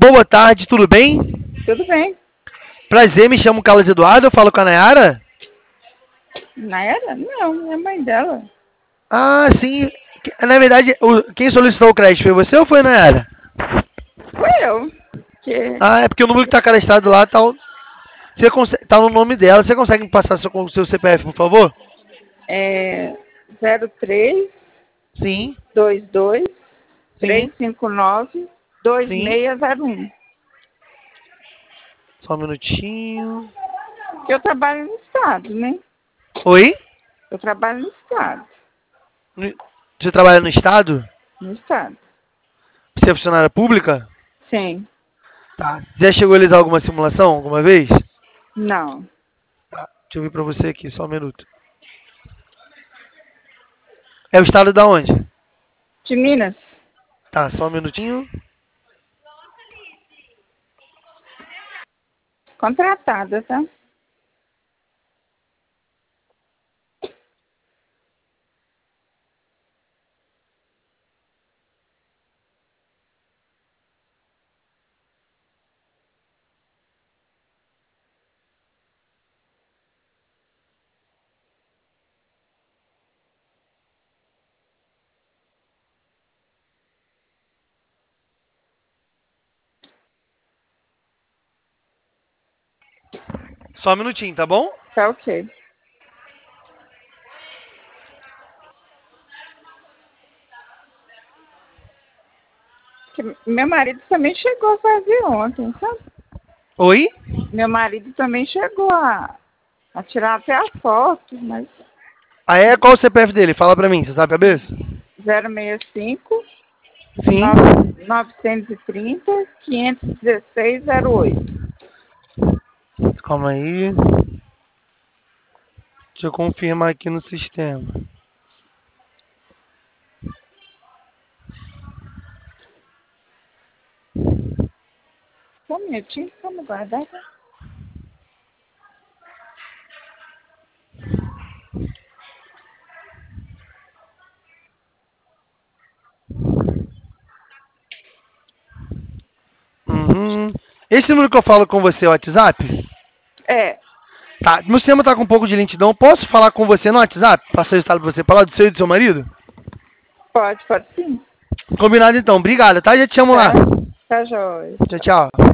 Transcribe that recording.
Boa tarde, tudo bem? Tudo bem. Prazer, me chamo Carlos Eduardo, eu falo com a Nayara? Nayara? Não, é a mãe dela. Ah, sim. Na verdade, quem solicitou o crédito foi você ou foi a Nayara? Foi eu. Que Ah, é porque o número que tá cadastrado lá tá, tá no nome dela. Você consegue me passar o seu CPF, por favor? é 03 Sim, 22 sim, 359 sim. 2601. Só um minutinho. Que eu trabalho no estado, né? Oi? Eu trabalho no estado. Você trabalha no estado? No estado. Você é funcionária pública? Sim. Tá. Já chegou a realizar alguma simulação alguma vez? Não. Tá. Deixa eu ver pra você aqui, só um minuto. É o estado da onde? De Minas. Tá, só um minutinho. Contratada, tá? Só um minutinho, tá bom? Tá ok. Que meu marido também chegou a fazer ontem, sabe? Oi? Meu marido também chegou a tirar até a foto, mas Ah, é? Qual o CPF dele? Fala pra mim, você sabe a cabeça? 065 Sim. 930 516 08. Calma aí. Deixa eu confirmar aqui no sistema. Só um minutinho, vamos guardar. Uhum. Esse número que eu falo com você é o WhatsApp? É, Tá. Meu sistema tá com um pouco de lentidão. Posso falar com você no WhatsApp? Passar o estado pra você falar do seu e do seu marido? pode sim. Combinado então. Obrigado, tá? Já te chamo lá. Tá, tá jóia. Tchau, tchau.